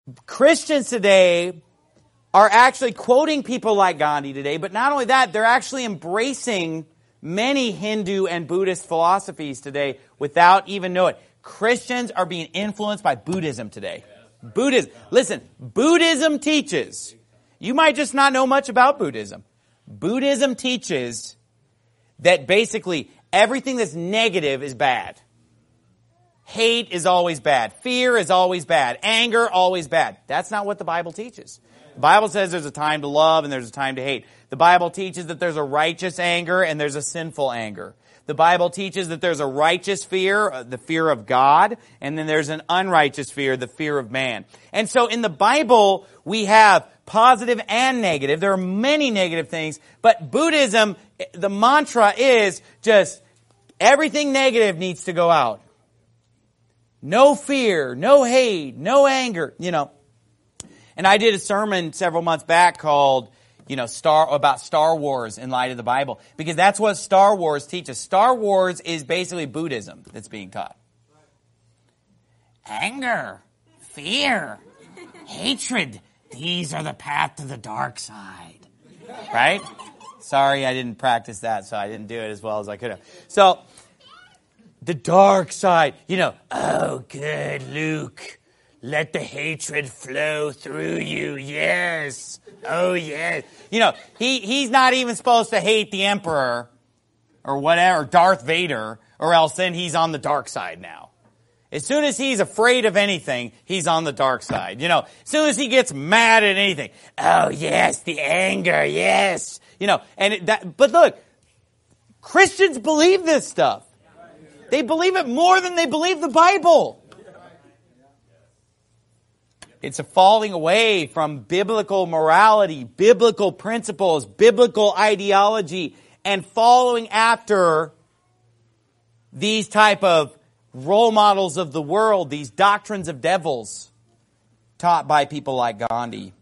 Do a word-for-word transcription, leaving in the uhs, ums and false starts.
Christians today are actually quoting people like Gandhi today, but not only that, they're actually embracing many Hindu and Buddhist philosophies today without even knowing it. Christians are being influenced by Buddhism today. Buddhism. Listen, Buddhism teaches, you might just not know much about Buddhism. Buddhism teaches that basically everything that's negative is bad. Hate is always bad. Fear is always bad. Anger, always bad. That's not what the Bible teaches. The Bible says there's a time to love and there's a time to hate. The Bible teaches that there's a righteous anger and there's a sinful anger. The Bible teaches that there's a righteous fear, the fear of God, and then there's an unrighteous fear, the fear of man. And so in the Bible, we have positive and negative. There are many negative things, but Buddhism, the mantra is just everything negative needs to go out. No fear, no hate, no anger, you know. And I did a sermon several months back called, you know, Star about Star Wars in light of the Bible, because that's what Star Wars teaches. Star Wars is basically Buddhism that's being taught. Anger, fear, hatred, these are the path to the dark side. Right? Sorry, I didn't practice that, so I didn't do it as well as I could have. So, the dark side, you know, oh, good, Luke. Let the hatred flow through you. Yes. Oh, yes. You know, he, he's not even supposed to hate the emperor or whatever, Darth Vader, or else then he's on the dark side now. As soon as he's afraid of anything, he's on the dark side. You know, as soon as he gets mad at anything, oh, yes, the anger, yes. You know, and it, that, but look, Christians believe this stuff. They believe it more than they believe the Bible. It's a falling away from biblical morality, biblical principles, biblical ideology, and following after these type of role models of the world, these doctrines of devils taught by people like Gandhi.